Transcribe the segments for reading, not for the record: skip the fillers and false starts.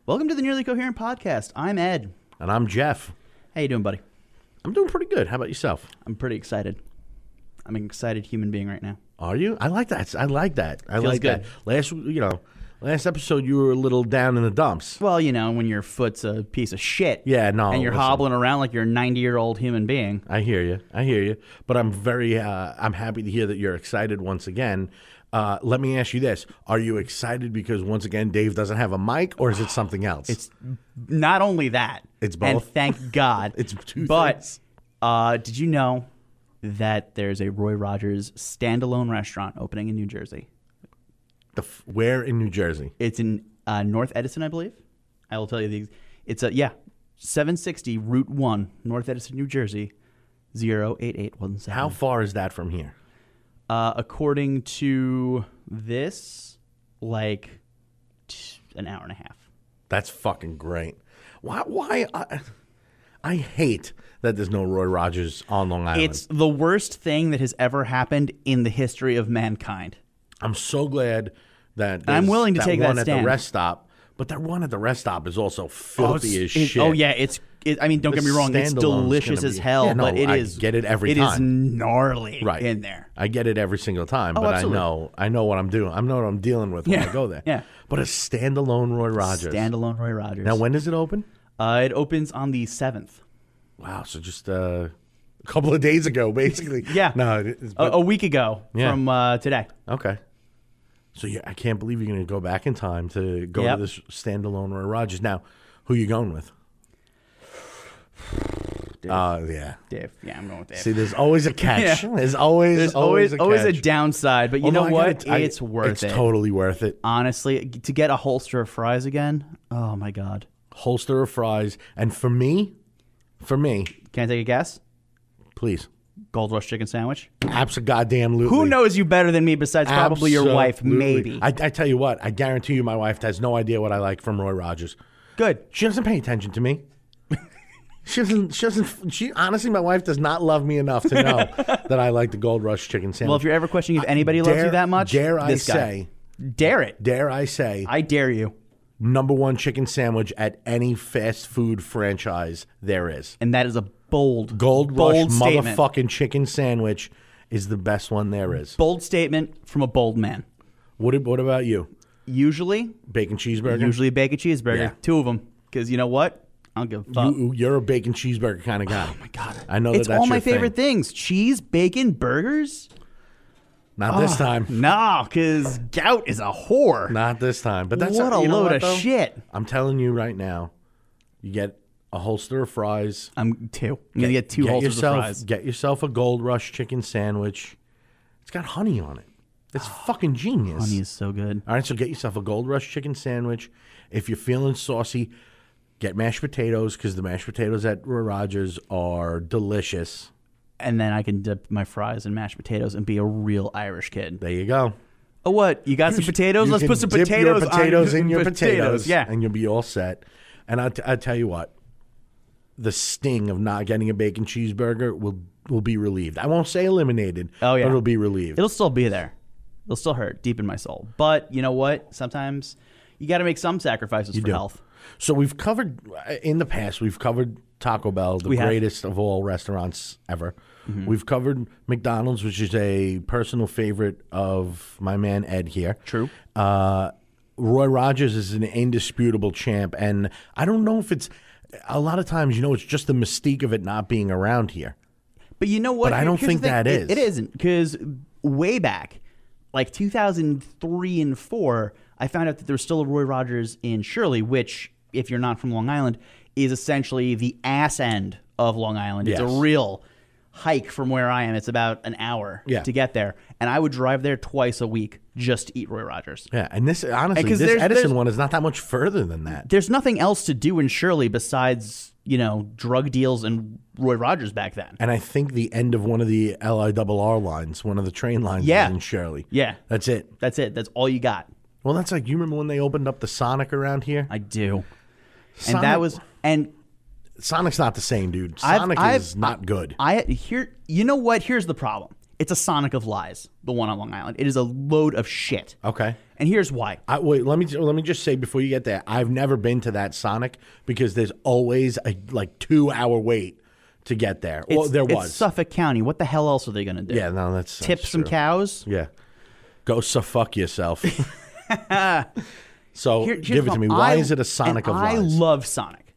Welcome to the Nearly Coherent Podcast. I'm Ed. And I'm Jeff. How you doing, buddy? I'm doing pretty good. How about yourself? I'm pretty excited. I'm an excited human being right now. Are you? I like that. I like that. I Feels like good. that. Last episode you were a little down in the dumps. Well, you know, when your foot's a piece of shit. Yeah, no. And you're listen, hobbling around like you're a 90-year-old human being. I hear you. But I'm I'm happy to hear that you're excited once again. Let me ask you this. Are you excited because once again Dave doesn't have a mic, or is it something else? It's not only that. It's both? And thank God. It's two but, things. Did you know that there's a Roy Rogers standalone restaurant opening in New Jersey? Where in New Jersey? It's in North Edison, I believe. I will tell you it's 760 Route 1, North Edison, New Jersey, 08817. How far is that from here? According to this, like an hour and a half. That's fucking great. Why I hate that there's no Roy Rogers on Long Island. It's the worst thing that has ever happened in the history of mankind. I'm so glad that I'm willing to that take that one at stand. the rest stop, but that one at the rest stop is also filthy as shit. Oh yeah, I mean, don't get me wrong, it's standalone's delicious gonna as be- hell, Yeah, no, but it I is get it every It time. is gnarly Right. in there. I get it every single time, Oh, but absolutely. I know what I'm doing. I know what I'm dealing with when I go there. Yeah. But a standalone Roy Rogers. Standalone Roy Rogers. Now, when does it open? It opens on the 7th. Wow, so just a couple of days ago, basically. Yeah. No, it's, A week ago Yeah. from today. okay. So I can't believe you're going to go back in time to go Yep. to this standalone Roy Rogers. Now, who you going with? Dave. Yeah. Dave. Yeah, I'm going with Dave. See, there's always a catch. Yeah. There's always always a a catch. downside, but you Although know I what? gotta- It's worth it. It's totally worth it. Honestly, to get a holster of fries again. Oh my God. Holster of fries, and for me, Can I take a guess? please, Gold Rush chicken sandwich. absolutely. Who knows you better than me besides probably your wife? Absolutely. Maybe. I tell you what, I guarantee you, my wife has no idea what I like from Roy Rogers. Good. She doesn't pay attention to me. She doesn't. She honestly, my wife does not love me enough to know that I like the Gold Rush chicken sandwich. Well, if you're ever questioning if anybody loves you that much, dare I this guy. say, Dare it. dare I say, I dare you. number one chicken sandwich at any fast food franchise there is. And that is a bold, Gold Rush bold statement. motherfucking chicken sandwich is the best one there is. Bold statement from a bold man. What about you? Usually Bacon cheeseburger? a bacon cheeseburger. Yeah. 2 of them. Because you know what? I don't give a fuck. You're a bacon cheeseburger kind of guy. Oh my God. I know it's that's all my your thing. favorite things. Cheese, bacon, burgers. Not this time. No, because gout is a whore. Not this time. But that's What a you know load what, of though? shit. I'm telling you right now, you get a holster of fries. I'm going to get 2 holsters of fries. Get yourself a Gold Rush chicken sandwich. It's got honey on it. It's fucking genius. Honey is so good. All right, so get yourself a Gold Rush chicken sandwich. If you're feeling saucy, get mashed potatoes because the mashed potatoes at Roy Rogers are delicious. And then I can dip my fries in mashed potatoes and be a real Irish kid. There you go. Oh, what? You got some potatoes? You Let's can put some dip potatoes, your potatoes on in your potatoes, Yeah. and you'll be all set. And I'll tell you what, the sting of not getting a bacon cheeseburger will be relieved. I won't say eliminated, Oh, yeah. but it'll be relieved. It'll still be there. It'll still hurt deep in my soul. But you know what? Sometimes you got to make some sacrifices for do. health. So we've covered, in the past, we've covered Taco Bell, the We have. greatest of all restaurants ever. Mm-hmm. We've covered McDonald's, which is a personal favorite of my man Ed here. True. Roy Rogers is an indisputable champ, and I don't know if it's, a lot of times, it's just the mystique of it not being around here. But you know what? But I don't Here's think the thing. that is. It isn't, because way back, like 2003 and 4, I found out that there was still a Roy Rogers in Shirley, which, if you're not from Long Island, is essentially the ass end of Long Island. It's Yes. a real hike from where I am. It's about an hour Yeah. to get there. And I would drive there twice a week just to eat Roy Rogers. Yeah, and this, honestly, 'cause this there's- Edison one is not that much further than that. There's nothing else to do in Shirley besides, drug deals and Roy Rogers back then. And I think the end of one of the LIRR lines, one of the train lines Yeah. is in Shirley. Yeah. That's it. That's it. That's all you got. Well, that's like, you remember when they opened up the Sonic around here? I do. Sonic, And that was... And Sonic's not the same, dude. I've- Sonic I've- is not good. you know what? Here's the problem. It's a Sonic of lies, the one on Long Island. It is a load of shit. Okay. And here's why. Wait, let me just say before you get there, I've never been to that Sonic because there's always a 2-hour wait to get there. Well, there was. It's Suffolk County. What the hell else are they going to do? Yeah, no, that's Tip some true. cows? Yeah. Go fuck yourself. So Here's give it the to me. problem. Why is it a Sonic of I lies? love Sonic.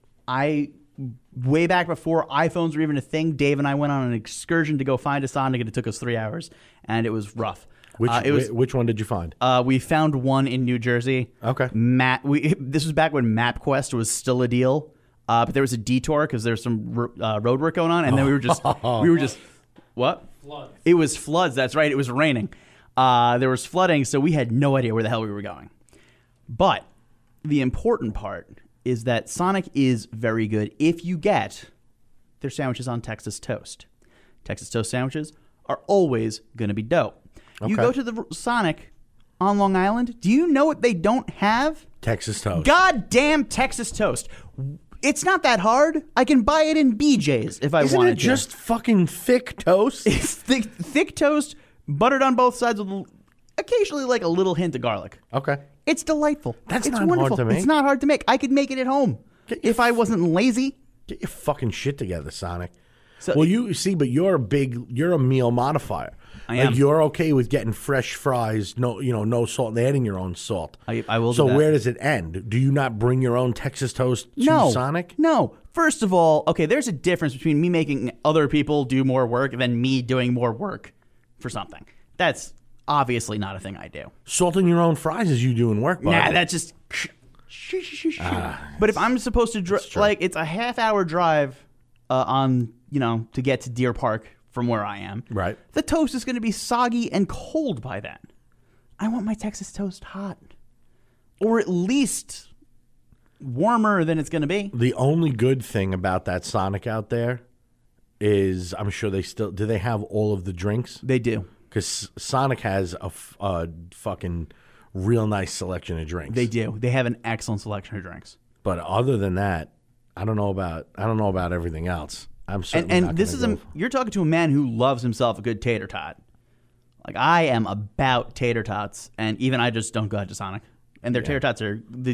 Way back before iPhones were even a thing, Dave and I went on an excursion to go find a Sonic, and it took us 3 hours, and it was rough. Which one did you find? We found one in New Jersey. Okay. This was back when MapQuest was still a deal, but there was a detour because there's some road work going on, and then we were just what? Floods. It was floods. That's right. It was raining. There was flooding, so we had no idea where the hell we were going. But the important part is that Sonic is very good if you get their sandwiches on Texas toast. Texas toast sandwiches are always going to be dope. You Okay. go to the Sonic on Long Island, do you know what they don't have? Texas toast. Goddamn Texas toast. It's not that hard. I can buy it in BJ's if I Isn't wanted it just fucking thick toast? It's thick toast, buttered on both sides with occasionally like a little hint of garlic. Okay. It's delightful. That's it's not hard wonderful. to make. It's not hard to make. I could make it at home if I wasn't lazy. Get your fucking shit together, Sonic. So Well, you see, but you're a meal modifier. I am. Like, you're okay with getting fresh fries, no salt, and adding your own salt. I will do So that. where does it end? Do you not bring your own Texas toast to No, Sonic? No. First of all, okay, there's a difference between me making other people do more work than me doing more work for something. That's obviously not a thing I do. Salting your own fries as you do in work, bud. Nah, that's just. But if I'm supposed to true. it's a half-hour drive to get to Deer Park from where I am. Right. The toast is going to be soggy and cold by then. I want my Texas toast hot, or at least warmer than it's going to be. The only good thing about that Sonic out there is I'm sure do they have all of the drinks? They do. Because Sonic has a fucking real nice selection of drinks. They do. They have an excellent selection of drinks. But other than that, I don't know about everything else. I'm certainly not And this is gonna go. you're talking to a man who loves himself a good tater tot. Like I am about tater tots, and even I just don't go out to Sonic. And their tater tots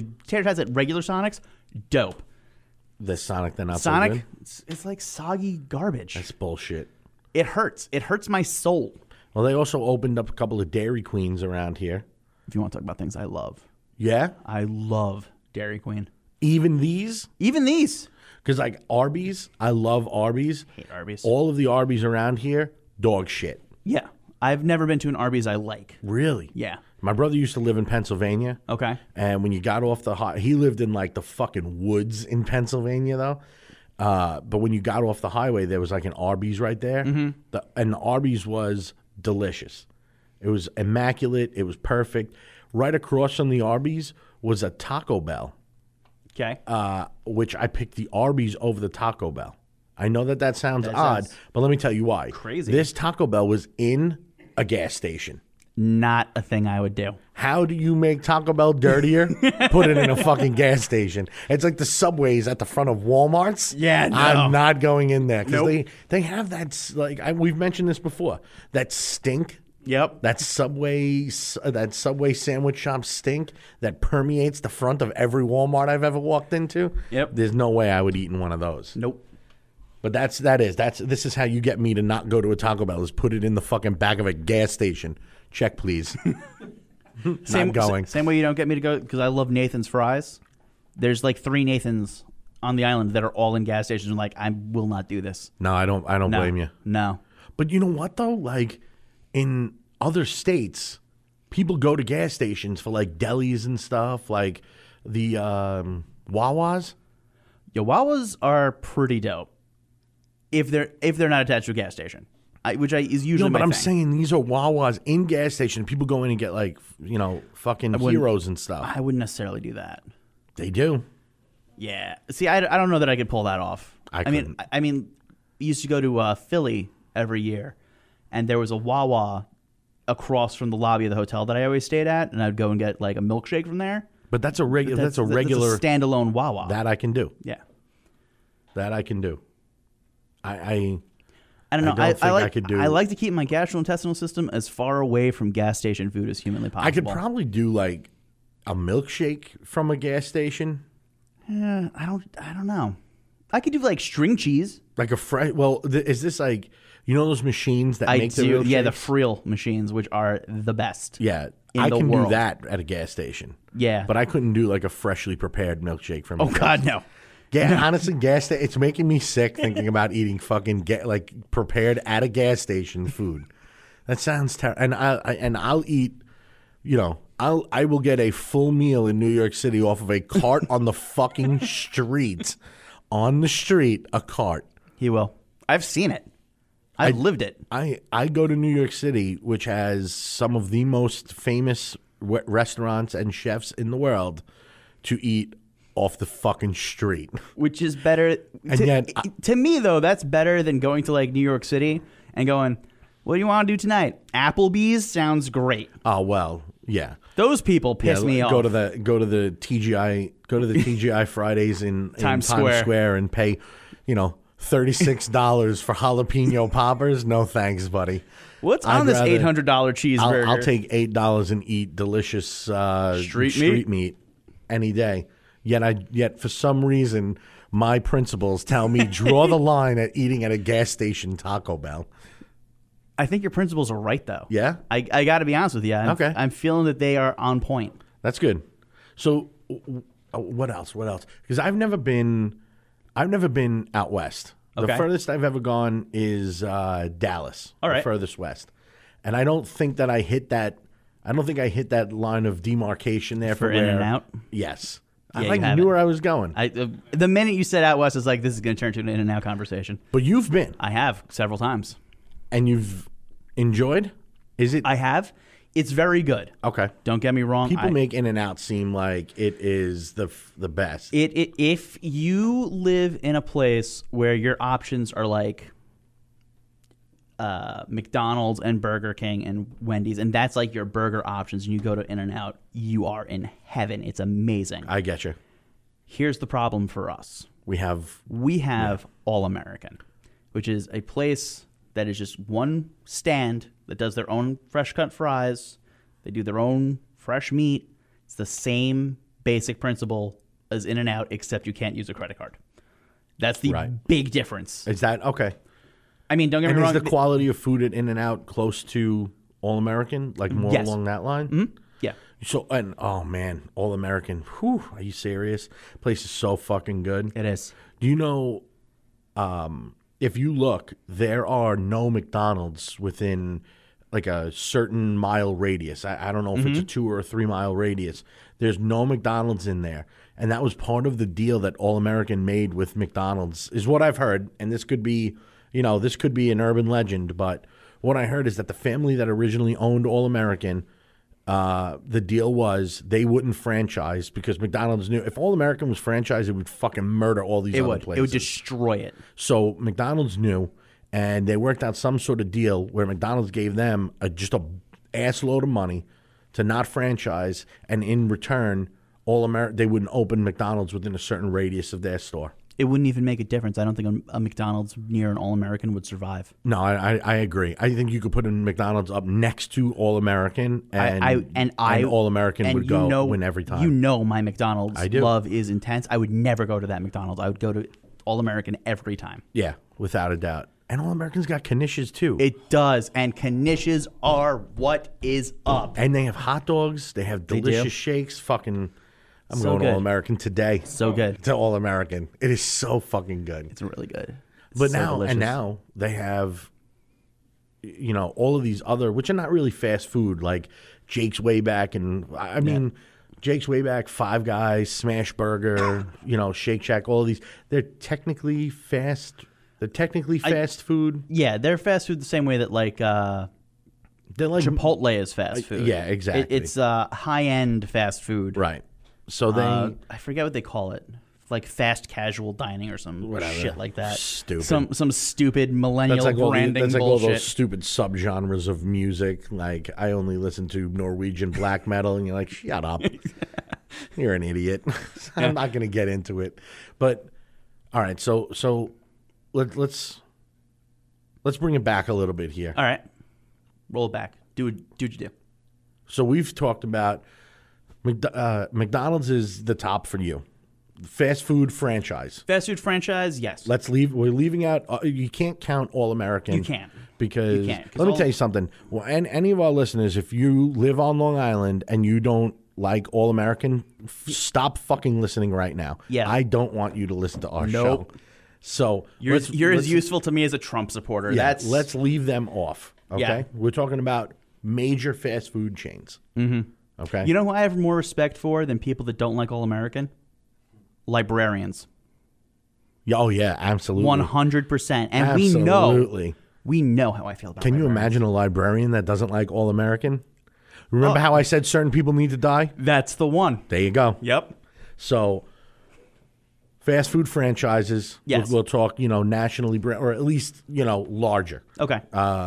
at regular Sonics, dope. The Sonic, they're not so Sonic, good. it's like soggy garbage. That's bullshit. It hurts. It hurts my soul. Well, they also opened up a couple of Dairy Queens around here. If you want to talk about things I love, Yeah, I love Dairy Queen. even these. Even these. Because like Arby's, I love Arby's. Hate Arby's. All of the Arby's around here, dog shit. Yeah. I've never been to an Arby's I like. Really? Yeah. My brother used to live in Pennsylvania. Okay. And when you got off he lived in like the fucking woods in Pennsylvania though. But when you got off the highway, there was like an Arby's right there. Mm-hmm. And the Arby's was delicious. It was immaculate. It was perfect. Right across from the Arby's was a Taco Bell, Okay. which I picked the Arby's over the Taco Bell. I know that sounds That odd, sounds but let me tell you why. crazy. This Taco Bell was in a gas station. Not a thing I would do. How do you make Taco Bell dirtier? Put it in a fucking gas station. It's like the Subways at the front of Walmarts. Yeah, no. I'm not going in there because Nope. they have that we've mentioned this before. That stink. Yep. That Subway sandwich shop stink that permeates the front of every Walmart I've ever walked into. Yep. There's no way I would eat in one of those. Nope. But this is how you get me to not go to a Taco Bell is put it in the fucking back of a gas station. Check, please. Not going. Same way you don't get me to go because I love Nathan's fries. There's like 3 Nathans on the island that are all in gas stations. I'm like, I will not do this. No, I don't No. blame you. No. But you know what though? Like in other states, people go to gas stations for like delis and stuff, like the Wawas. Wawas are pretty dope if they're not attached to a gas station, which is usually No, but my I'm thing. saying these are Wawas in gas station. People go in and get like fucking wouldn't- heroes and stuff. I wouldn't necessarily do that. They do. Yeah. See, I don't know that I could pull that off. I mean, we used to go to Philly every year, and there was a Wawa across from the lobby of the hotel that I always stayed at, and I'd go and get like a milkshake from there. But that's a regular. That's a That's regular. standalone Wawa. That I can do. Yeah. That I can do. I I don't know. don't think I could do- I like to keep my gastrointestinal system as far away from gas station food as humanly possible. I could probably do like a milkshake from a gas station, I don't know. I could do like string cheese. like a fresh. Well, is this like those machines that I make the do. Yeah, the milkshakes? Friel machines, which are the best. Yeah, in I the can world. do that at a gas station. Yeah. But I couldn't do like a freshly prepared milkshake from. Oh God, no. Yeah, honestly, gas station. It's making me sick thinking about eating fucking like prepared at a gas station food. That sounds terrible. And I'll eat. I will get a full meal in New York City off of a cart on the fucking street. On the street, a cart. He will. I've seen it. I've lived it. I go to New York City, which has some of the most famous restaurants and chefs in the world, to eat off the fucking street. Which is better. And yet, to me, though, that's better than going to like New York City and going, what do you want to do tonight? Applebee's sounds great. Oh well, yeah. Those people piss me off. Go to the TGI Fridays in Times Times Square. Square and pay, $36 for jalapeno poppers. No thanks, buddy. What's on this $800 cheeseburger? I'll take $8 and eat delicious street meat any day. Yet for some reason, my principles tell me draw the line at eating at a gas station Taco Bell. I think your principles are right, though. Yeah? I got to be honest with you. Okay. I'm feeling that they are on point. That's good. So, what else? Because I've never been out west. The Okay. furthest I've ever gone is Dallas. All right. The furthest west, and I don't think that I hit that. I don't think I hit that line of demarcation there For for In-N-Out? Yes, Yeah, I you like haven't. knew where I was going. The minute you said out west, it's like this is going to turn to an In-N-Out conversation. But you've been I have several times. and you've enjoyed. Is it I have. It's very good. okay? Don't get me wrong. People make In-N-Out seem like it is the best. If you live in a place where your options are like McDonald's and Burger King and Wendy's, and that's like your burger options, and you go to In-N-Out, you are in heaven. It's amazing. I get you. Here's the problem for us. We have We have All American, which is a place that is just one stand that does their own fresh cut fries. They do their own fresh meat. It's the same basic principle as In-N-Out, except you can't use a credit card. That's the Right. big difference. Is that okay? I mean, don't get And me is wrong. the quality of food at In-N-Out close to All American, like more Yes. along that line? Yeah. So, and oh man, All American. Whew, are you serious? Place is so fucking good. It is. Do you know? If you look, there are no McDonald's within like a certain mile radius. I don't know if it's a 2 or a 3 mile radius. There's no McDonald's in there, and that was part of the deal that All American made with McDonald's, is what I've heard. And this could be, this could be an urban legend, but what I heard is that the family that originally owned All American, the deal was they wouldn't franchise because McDonald's knew if All American was franchised, it would fucking murder all these It other would. places. It would destroy it. So McDonald's knew, and they worked out some sort of deal where McDonald's gave them just a ass load of money to not franchise, and in return, they wouldn't open McDonald's within a certain radius of their store. It wouldn't even make a difference. I don't think a McDonald's near an All American would survive. No, I agree. I think you could put a McDonald's up next to All American, and All American would go win every time. You know my McDonald's I do. love is intense. I would never go to that McDonald's. I would go to All American every time. Yeah, without a doubt. And All American's got knishes too. It does, and knishes are what is up. And they have hot dogs. They have do. delicious shakes. Fucking, I'm So going good. All American today. So good. To All American. It is so fucking good. It's really good. It's But so delicious. now they have, all of these other, which are not really fast food, like Jake's Way Back, and I mean, Jake's Way Back, Five Guys, Smash Burger, Shake Shack, all of these. They're technically fast. They're technically fast food. Yeah, they're fast food the same way that like They're like Chipotle is fast food. yeah, exactly. It's high end fast food. right. So they. I forget what they call it. Like fast casual dining or some Whatever. shit like that. Stupid. Some stupid millennial That's like all branding all bullshit. those stupid subgenres of music. Like I only listen to Norwegian black metal, and you're like, shut up, you're an idiot. I'm not going to get into it. But all right, so let's let's bring it back a little bit here. All right. Roll it back. Do what you do. So we've talked about McDonald's is the top for you. Fast food franchise. Fast food franchise, yes. We're leaving out. You can't count All American. You can't. Because You can't, 'cause let me tell you something. Well, and any of our listeners, if you live on Long Island and you don't like All American, stop fucking listening right now. Yeah. I don't want you to listen to our Nope. show. So You're let's as useful to me as a Trump supporter. yeah, That's let's leave them off. Okay, Yeah. we're talking about major fast food chains. Mm-hmm. Okay, You know who I have more respect for than people that don't like All American? Librarians. oh yeah, absolutely, 100%. And absolutely. we know how I feel about Can you librarians. imagine a librarian that doesn't like All American? Remember how I said certain people need to die? That's the one. There you go. Yep. So, fast food franchises. Yes. We'll talk, nationally, or at least, larger. Okay.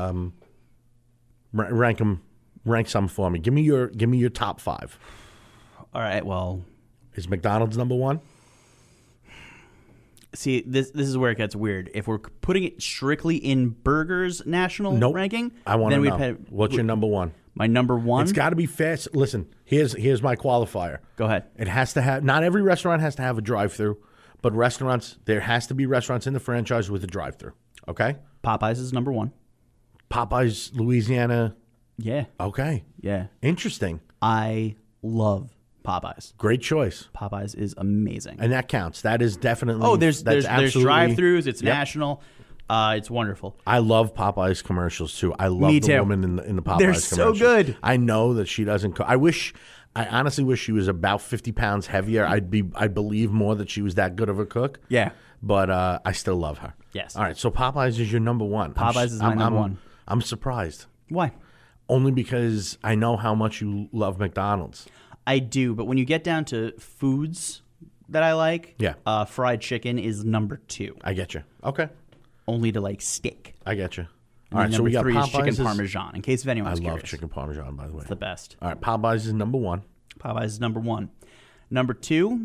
Rank some for me. Give me your top 5. All right. Well, Is McDonald's number 1? see, this is where it gets weird. If we're putting it strictly in burgers national Nope. ranking, I want to then know. What's your number 1? my number one. It's got to be fast. Listen, here's my qualifier. Go ahead. It has to have. Not every restaurant has to have a drive-through, but there has to be restaurants in the franchise with a drive-through. Okay. Popeyes is number one. Popeyes, Louisiana. Yeah. Okay. Yeah. Interesting. I love Popeyes. Great choice. Popeyes is amazing. And that counts. That is definitely. Oh, there's absolutely- drive-throughs. It's Yep. national. It's wonderful. I love Popeyes commercials too. I love Me the too. woman in the Popeyes They're commercials. so good. I know that she doesn't cook. I honestly wish she was about 50 pounds heavier. I'd believe more that she was that good of a cook. Yeah. But I still love her. Yes. All right. So Popeyes is your number one. Popeyes is my number one. I'm surprised. Why? Only because I know how much you love McDonald's. I do, but when you get down to foods that I like, Yeah. fried chicken is number 2, I get you. Okay. only to like steak. I get you. And All right. then So we got number 3 is Popeyes. chicken parmesan. In case if I anyone's love curious, chicken parmesan, by the way. it's the best. All right. Popeyes is number 1. Popeyes is number 1. Number 2,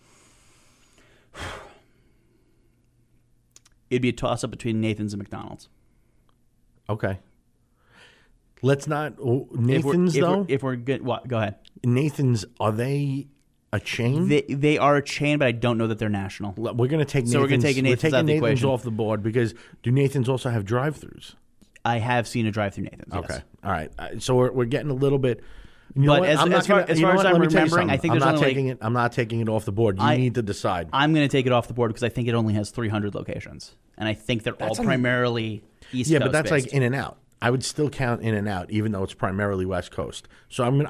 it'd be a toss-up between Nathan's and McDonald's. Okay. Let's not. Nathan's though. If we're good, what? Go ahead. Nathan's, are they a chain? They are a chain, but I don't know that they're national. We're going to take Nathan's. So we're gonna take Nathan's taking out the Nathan's equation. off the board because do Nathan's also have drive-throughs? I have seen a drive-through Nathan's. Okay. Yes. All right. So we're getting a little bit. You know But what? as- I'm not as far- gonna- as you know far as what? I'm Let me tell you remembering, I something. think I'm there's not only, taking it. I'm not taking it off the board. You need to decide. I'm going to take it off the board because I think it only has 300 locations, and I think they're all primarily East Yeah, Coast but that's based. like In and Out. I would still count In and Out, even though it's primarily West Coast. So I'm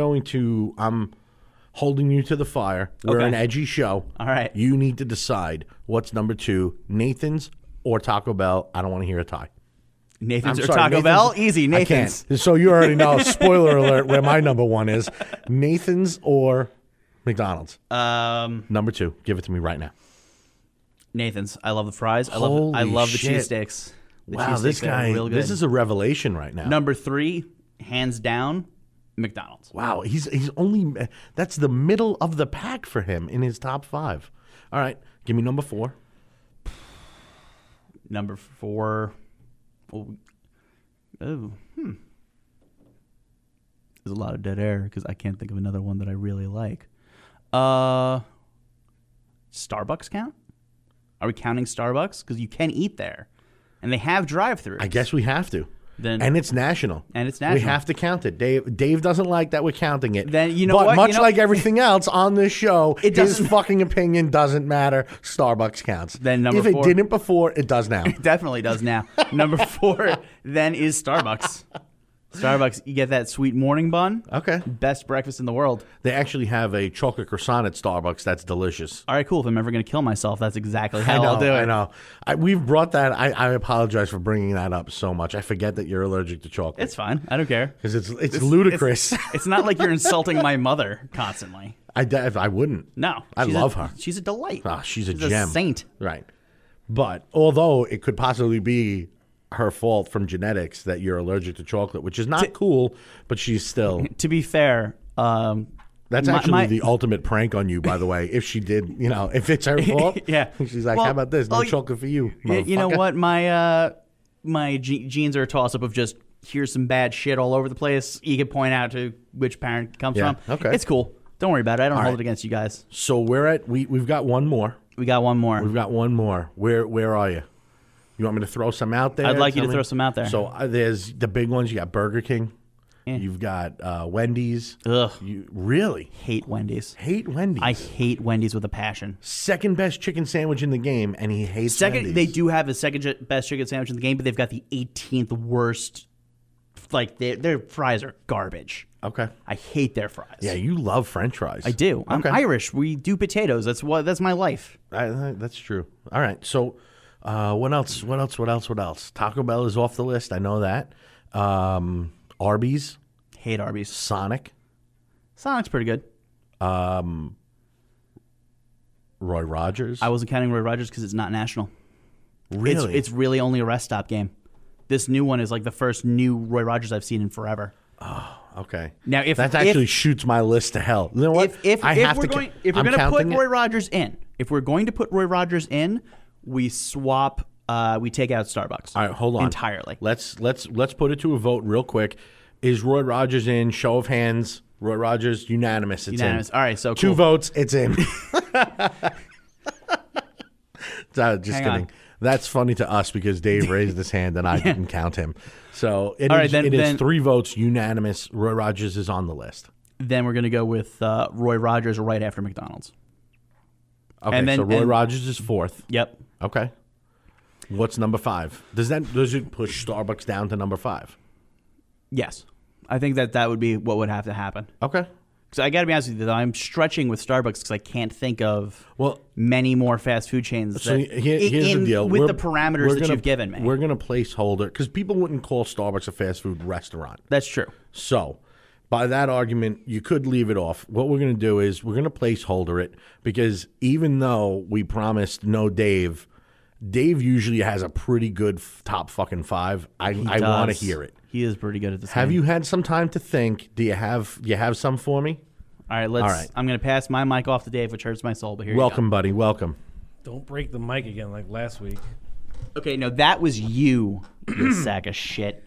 holding you to the fire. We're Okay. an edgy show. All right. You need to decide what's number 2, Nathan's or Taco Bell. I don't want to hear a tie. Nathan's I'm or sorry, Taco Nathan's- Bell? Easy, I Nathan's. can't. So you already know. Spoiler alert: where my number 1 is, Nathan's or McDonald's. Number 2. Give it to me right now. Nathan's. I love the fries. I Holy love the shit. cheesesteaks. The Wow, this cheesesteaks are guy. real good. This is a revelation right now. Number 3, hands down, McDonald's. Wow, he's only. That's the middle of the pack for him in his top 5. All right, give me number 4. Number 4. There's a lot of dead air because I can't think of another one that I really like. Starbucks count? Are we counting Starbucks? Because you can eat there, and they have drive-throughs. I guess we have to. And it's national. And it's We national. have to count it. Dave doesn't like that we're counting it. Then you know but what? much You know- like everything else on this show, It his doesn't- fucking opinion doesn't matter. Starbucks counts. Then number if it 4 didn't before, it does now. definitely does now. Number 4 then is Starbucks. Starbucks, you get that sweet morning bun. Okay. Best breakfast in the world. They actually have a chocolate croissant at Starbucks that's delicious. All right, cool. If I'm ever going to kill myself, that's exactly how I'll do it. I know. We've brought that. I apologize for bringing that up so much. I forget that you're allergic to chocolate. It's fine. I don't care. Because it's ludicrous. It's not like you're insulting my mother constantly. I wouldn't. No. I she's love a- her. She's a delight. Ah, she's a gem. saint. Right. But although it could possibly be her fault from genetics that you're allergic to chocolate, which is not cool, but she's still. To be fair, That's actually the ultimate prank on you, by the way. If she did, if it's her fault, Yeah. she's like, Well, "How about this? No well, chocolate for you." you know motherfucker." what? my genes are a toss up of just here's some bad shit all over the place. You can point out to which parent it comes from. Okay. It's cool. Don't worry about it. I don't hold right. it against you guys. So we've got one more. We got one more. We've got one more. Where are you? You want me to throw some out there? I'd like you Tell to me? throw some out there. So there's the big ones. You got Burger King. Yeah. You've got Wendy's. Ugh. You really Hate Wendy's. hate Wendy's. I hate Wendy's with a passion. Second best chicken sandwich in the game, and he hates Second, Wendy's. they do have the second best chicken sandwich in the game, but they've got the 18th worst. Like their fries are garbage. Okay. I hate their fries. Yeah, you love French fries. I do. I'm Okay. Irish. We do potatoes. That's my life. That's true. All right. So, what else? Taco Bell is off the list. I know that. Arby's, Hate Arby's. Sonic, Sonic's pretty good. Roy Rogers. I wasn't counting Roy Rogers because it's not national. Really? It's really only a rest stop game. This new one is like the first new Roy Rogers I've seen in forever. Okay. Now, if that actually shoots my list to hell. You know what? if I have we're to. going if we're I'm going to put counting it. Roy Rogers in, if we're going to put Roy Rogers in, we swap. We take out Starbucks. All right, hold on. Entirely. Let's put it to a vote real quick. Is Roy Rogers in? Show of hands. Roy Rogers unanimous. It's Unanimous. in. All right, so Two cool. votes. It's in. Just Hang kidding. on. That's funny to us because Dave raised his hand and I didn't count him. So it All is. right, It is then 3 votes unanimous. Roy Rogers is on the list. Then we're going to go with Roy Rogers right after McDonald's. Okay, And then- so Roy and- Rogers is 4th. Yep. Okay. What's number 5? Does it push Starbucks down to number 5? Yes. I think that would be what would have to happen. Okay. So I got to be honest with you, though, I'm stretching with Starbucks because I can't think of Well, many more fast food chains. so that, here's the deal. With We're- the parameters we're that gonna- you've given me. We're going to placeholder because people wouldn't call Starbucks a fast food restaurant. That's true. So, by that argument, you could leave it off. What we're going to do is we're going to placeholder it because even though we promised no Dave usually has a pretty good top fucking 5. I want to Does. hear it. He is pretty good at this. Have game. you had some time to think? Do you have some for me? All right, let's. All right. I'm going to pass my mic off to Dave, which hurts my soul. But here Welcome, buddy. Welcome. Don't break the mic again like last week. you go. Okay, no, that was you, you sack of shit.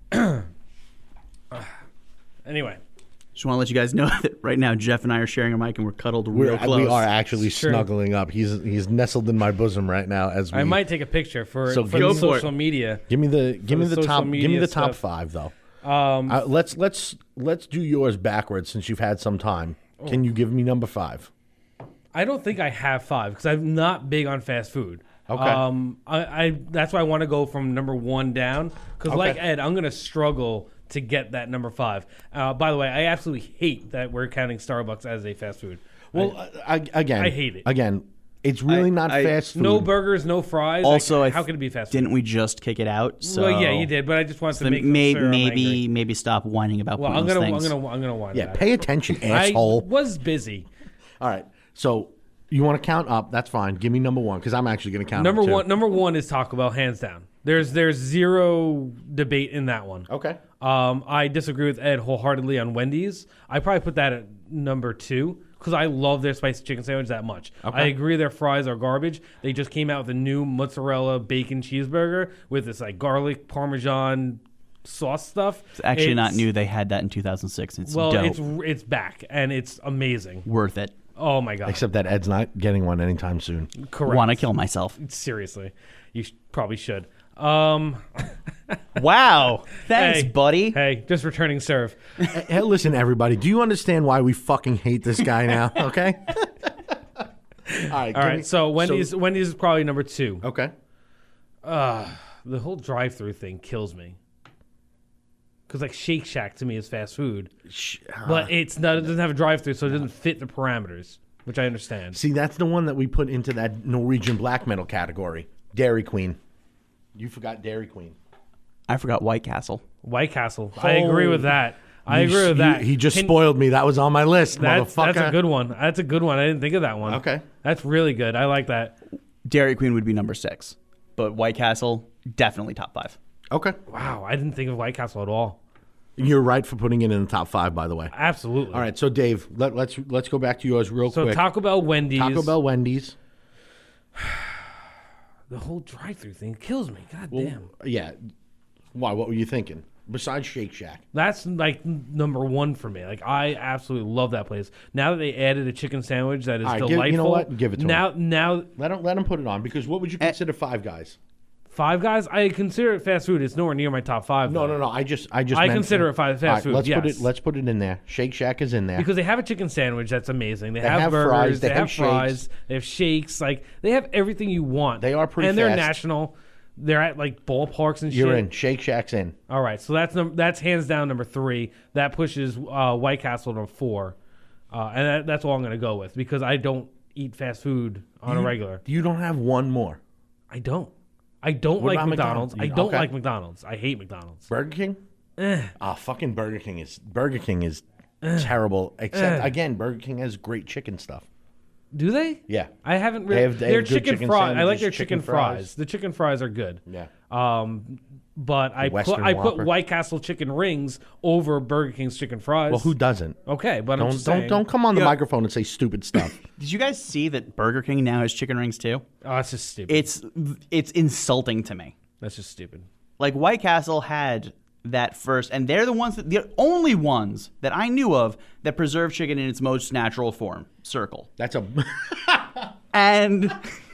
Anyway, Just want to let you guys know that right now Jeff and I are sharing a mic and we're cuddled real close. We are actually Sure. snuggling up. He's nestled in my bosom right now as we. I might take a picture for So for go the for it. social media. Give me the social top. Give me media the top stuff. 5 though. Um, Let's do yours backwards since you've had some time. Can you give me number 5? I don't think I have 5 because I'm not big on fast food. Okay. I that's why I want to go from number 1 down because, Okay. like Ed, I'm gonna struggle to get that number 5. By the way, I absolutely hate that we're counting Starbucks as a fast food. Well, again, I hate it. Again, it's really not I- fast food. No burgers, no fries. Also, how can it be fast food? Didn't we just kick it out? So Well, yeah, you did, but I just wanted to Then make sure I'm angry. maybe stop whining about Well, I'm pointless gonna things. I'm gonna whine Yeah, about pay it. attention, I asshole. was busy. All right, so you want to count up? That's fine. Give me number 1 because I'm actually going to count Number up too. one, number one is Taco Bell, hands down. There's zero debate in that one. Okay. I disagree with Ed wholeheartedly on Wendy's. I probably put that at number 2 because I love their spicy chicken sandwich that much. Okay. I agree their fries are garbage. They just came out with a new mozzarella bacon cheeseburger with this like garlic parmesan sauce stuff. It's actually not new. They had that in 2006. It's Well, dope. it's back and it's amazing. Worth it. Oh my god! Except that Ed's not getting one anytime soon. Correct. Want to kill myself. Seriously, you probably should. Wow. Thanks, Hey. buddy. Hey, just returning serve. Hey, listen, everybody. Do you understand why we fucking hate this guy now? Okay. All right. All right, so Wendy's is probably number 2. Okay. The whole drive-through thing kills me. Because like Shake Shack to me is fast food, but it's not. It doesn't have a drive-through, so it doesn't fit the parameters, which I understand. See, that's the one that we put into that Norwegian black metal category. Dairy Queen. You forgot Dairy Queen. I forgot White Castle. White Castle, I agree with that. I agree with that. He just Can- spoiled me. That was on my list, That's motherfucker. a good one. That's a good one. I didn't think of that one. Okay. That's really good. I like that. Dairy Queen would be number 6, but White Castle definitely top 5. Okay. Wow, I didn't think of White Castle at all. You're right for putting it in the top 5, by the way. Absolutely. All right, so Dave, let's go back to yours real So quick. Taco Bell, Wendy's. Taco Bell, Wendy's. The whole drive-through thing kills me. God damn. Yeah. Why? What were you thinking? Besides Shake Shack. That's like number one for me. Like I absolutely love that place. Now that they added a chicken sandwich that is All right, delightful. you know what? Give it to now. him. Now, Let him put it on, because what would you consider Five Guys? Five Guys. I consider it fast food. It's nowhere near my top five. No, though. no. I just. I meant- consider it fast All right, food. Let's yes. put it. Let's put it in there. Shake Shack is in there. Because they have a chicken sandwich that's amazing. They have have burgers. fries, They they have have shakes. fries. They have shakes. Like they have everything you want. They are pretty and they're fast. national. They're at like ballparks and shit. You're in. Shake Shack's in. All right, so that's hands down number 3. That pushes White Castle to 4, and that's all I'm going to go with because I don't eat fast food on a regular. You don't have one more. I don't. I don't What like about McDonald's. I McDonald's? don't Okay. like McDonald's. I hate McDonald's. Burger King. Eh. Fucking Burger King is terrible. Except again, Burger King has great chicken stuff. Do they? Yeah. I haven't They really. have Their good chicken chicken fries. I like sandwiches, their chicken chicken fries. fries. The chicken fries are good. Yeah. But I Western put Whopper. White Castle chicken rings over Burger King's chicken fries. Well, who doesn't? Okay, but I'm just Don't saying. don't come on the Yeah. microphone and say stupid stuff. Did you guys see that Burger King now has chicken rings too? Oh, that's just stupid. It's insulting to me. That's just stupid. Like White Castle had that first, and they're the only ones that I knew of that preserve chicken in its most natural form, circle. That's a And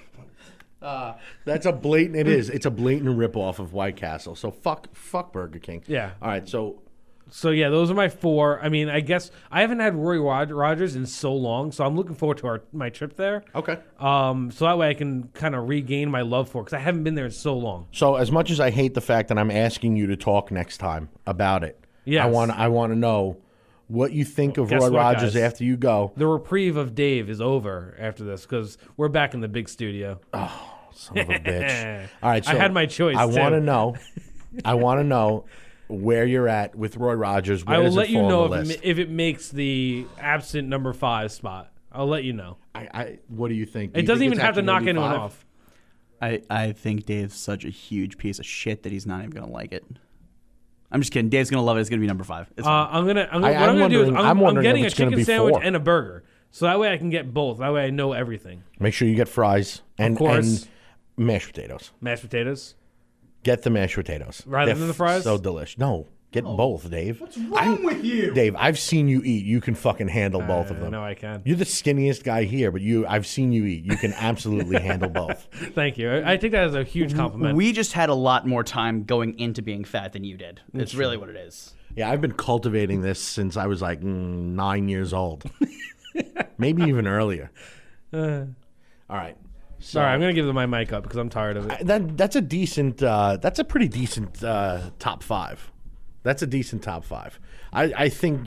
that's a blatant. It is. It's a blatant ripoff of White Castle. So fuck Burger King. Yeah. All right. So yeah, those are my 4. I mean, I guess I haven't had Roy Rogers in so long, so I'm looking forward to my trip there. Okay. So that way I can kind of regain my love for it because I haven't been there in so long. So as much as I hate the fact that I'm asking you to talk next time about it, Yes. I want to know what you think of Guess Roy what, Rogers guys? after you go. The reprieve of Dave is over after this because we're back in the big studio. Son of a bitch. All right. So I had my choice, I too. want to know. I want to know where you're at with Roy Rogers. Where I will does it let you fall know on the list? if it makes the absent number 5 spot. I'll let you know. What do you think? Do It you doesn't think even it's have to actually gonna knock be anyone 5? off. I think Dave's such a huge piece of shit that he's not even gonna like it. I'm just kidding. Dave's gonna love it. It's gonna be number 5. It's fine. I'm gonna. I'm What I'm gonna do is wondering- I'm I'm wondering getting if a it's gonna chicken be sandwich 4. and a burger, so that way I can get both. That way I know everything. Make sure you get fries and course. mashed potatoes. Mashed potatoes. Get the mashed potatoes. Rather They're than the fries? So delicious. No, get both, Dave. What's wrong with you? Dave, I've seen you eat. You can fucking handle both of them. No, I can. You're the skinniest guy here, but I've seen you eat. You can absolutely handle both. Thank you. I take that as a huge compliment. We just had a lot more time going into being fat than you did. It's really what it is. Yeah, I've been cultivating this since I was like 9 years old. Maybe even earlier. All right. So Sorry, I'm gonna give my mic up because I'm tired of it. that's a decent. That's a pretty decent top 5. That's a decent top 5. I think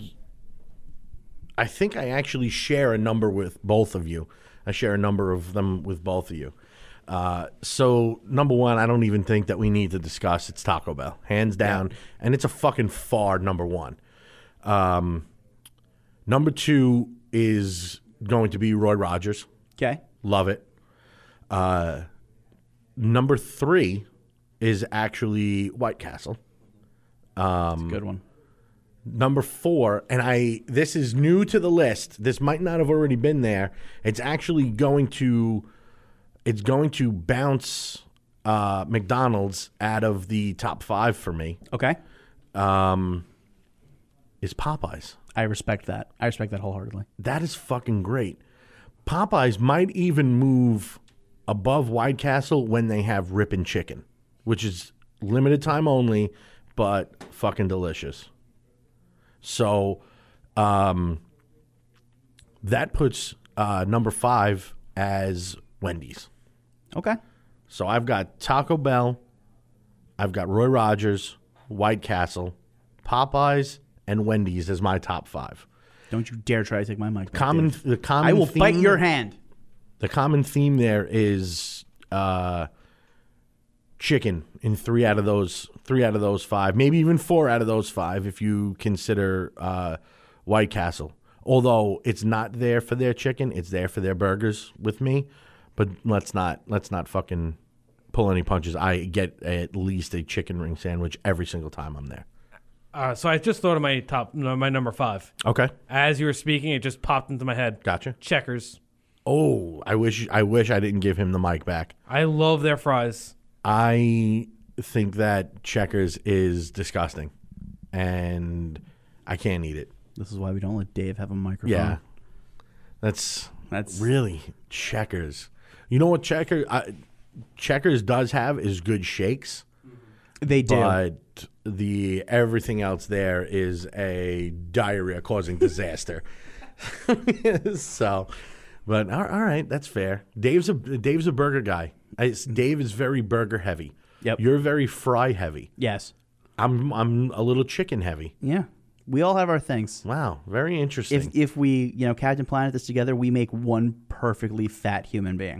I actually share a number with both of you. I share a number of them with both of you. So number 1, I don't even think that we need to discuss. It's Taco Bell, hands down, and it's a fucking far number 1. Number 2 is going to be Roy Rogers. Okay. Love it. Number 3 is actually White Castle. It's a good one. Number 4, and this is new to the list. This might not have already been there. It's actually going to bounce McDonald's out of the top 5 for me. Okay. Is Popeyes. I respect that. I respect that wholeheartedly. That is fucking great. Popeyes might even move above White Castle when they have Rippin' Chicken, which is limited time only, but fucking delicious. So that puts number 5 as Wendy's. Okay. So I've got Taco Bell, I've got Roy Rogers, White Castle, Popeyes, and Wendy's as my top 5. Don't you dare try to take my mic back, Common, Dave. the common I will theme, bite your hand. The common theme there is chicken in 3 out of those 5, maybe even 4 out of those 5 if you consider White Castle. Although it's not there for their chicken, it's there for their burgers with me. But let's not fucking pull any punches. I get at least a chicken ring sandwich every single time I'm there. So I just thought of my number 5. Okay, As you were speaking, it just popped into my head. gotcha. Checkers. Oh, I wish I didn't give him the mic back. I love their fries. I think that Checkers is disgusting, and I can't eat it. This is why we don't let Dave have a microphone. Yeah, that's That's really Checkers. You know what Checkers does have is good shakes, they do. but everything else there is a diarrhea causing disaster. So, but all right, that's fair. Dave's a burger guy. Dave is very burger heavy. Yep. You're very fry heavy. Yes. I'm a little chicken heavy. Yeah. We all have our things. Wow, very interesting. If we, Captain Planet this together, we make one perfectly fat human being.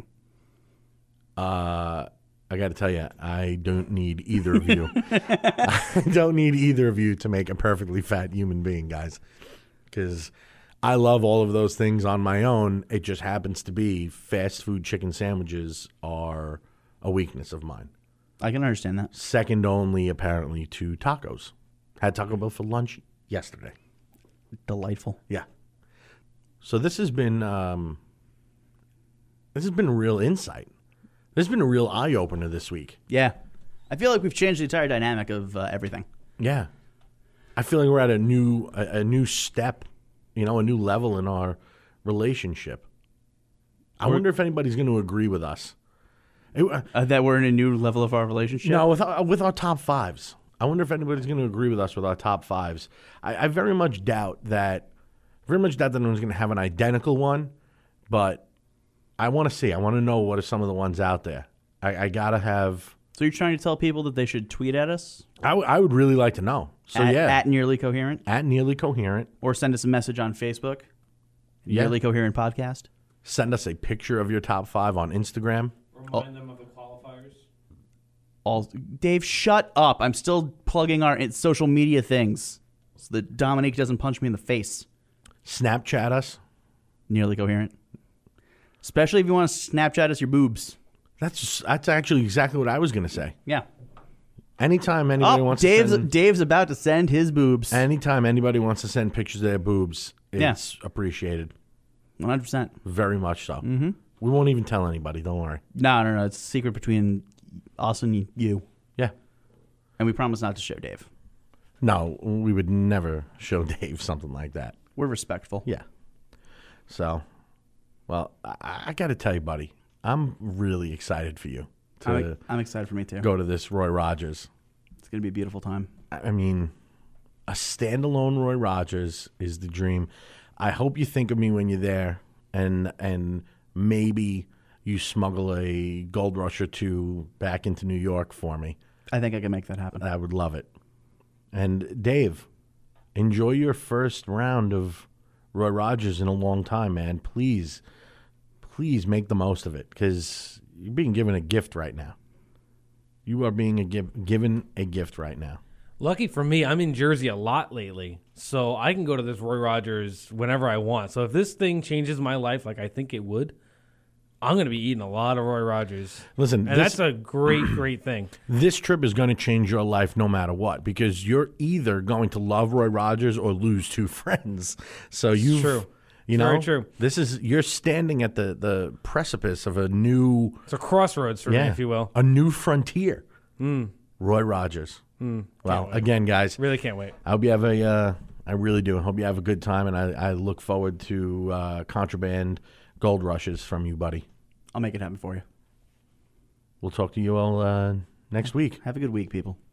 I got to tell you, I don't need either of you. I don't need either of you to make a perfectly fat human being, guys. Because I love all of those things on my own. It just happens to be fast food chicken sandwiches are a weakness of mine. I can understand that. Second only, apparently, to tacos. Had Taco Bell for lunch yesterday. Delightful. Yeah. So this has been real insight. This has been a real eye opener this week. Yeah. I feel like we've changed the entire dynamic of everything. Yeah, I feel like we're at a new step, a new level in our relationship. I wonder if anybody's going to agree with us. That we're in a new level of our relationship? No, with our top fives. I wonder if anybody's going to agree with us with our top fives. I very much doubt that. Very much doubt that anyone's going to have an identical one, but I want to see. I want to know what are some of the ones out there. I gotta have. So you're trying to tell people that they should tweet at us? I would really like to know. So at Nearly Coherent? At Nearly Coherent. Or send us a message on Facebook. Yeah. Nearly Coherent Podcast. Send us a picture of your top five on Instagram. Remind them of the qualifiers. Dave, shut up. I'm still plugging our social media things so that Dominique doesn't punch me in the face. Snapchat us. Nearly Coherent. Especially if you want to Snapchat us your boobs. That's actually exactly what I was going to say. Yeah. Anytime anybody wants Dave's, to send... Dave's about to send his boobs. Anytime anybody wants to send pictures of their boobs, it's appreciated. 100%. Very much so. Mm-hmm. We won't even tell anybody. Don't worry. No. It's a secret between us and you. Yeah. And we promise not to show Dave. No, we would never show Dave something like that. We're respectful. Yeah. So, well, I got to tell you, buddy, I'm really excited for you to I'm excited for me too. go to this Roy Rogers. It's going to be a beautiful time. I mean, a standalone Roy Rogers is the dream. I hope you think of me when you're there, and maybe you smuggle a Gold Rush or two back into New York for me. I think I can make that happen. I would love it. And Dave, enjoy your first round of Roy Rogers in a long time, man. Please make the most of it, because you're being given a gift right now. You are being given a gift right now. Lucky for me, I'm in Jersey a lot lately, so I can go to this Roy Rogers whenever I want. So if this thing changes my life like I think it would, I'm going to be eating a lot of Roy Rogers. Listen, and that's a great thing. This trip is going to change your life no matter what, because you're either going to love Roy Rogers or lose two friends. So True. You know, very true. You're standing at the precipice of a new... It's a crossroads for me, if you will. A new frontier. Roy Rogers. Well, again, guys. Really can't wait. I hope you have I really do. I hope you have a good time, and I look forward to contraband Gold Rushes from you, buddy. I'll make it happen for you. We'll talk to you all next week. Have a good week, people.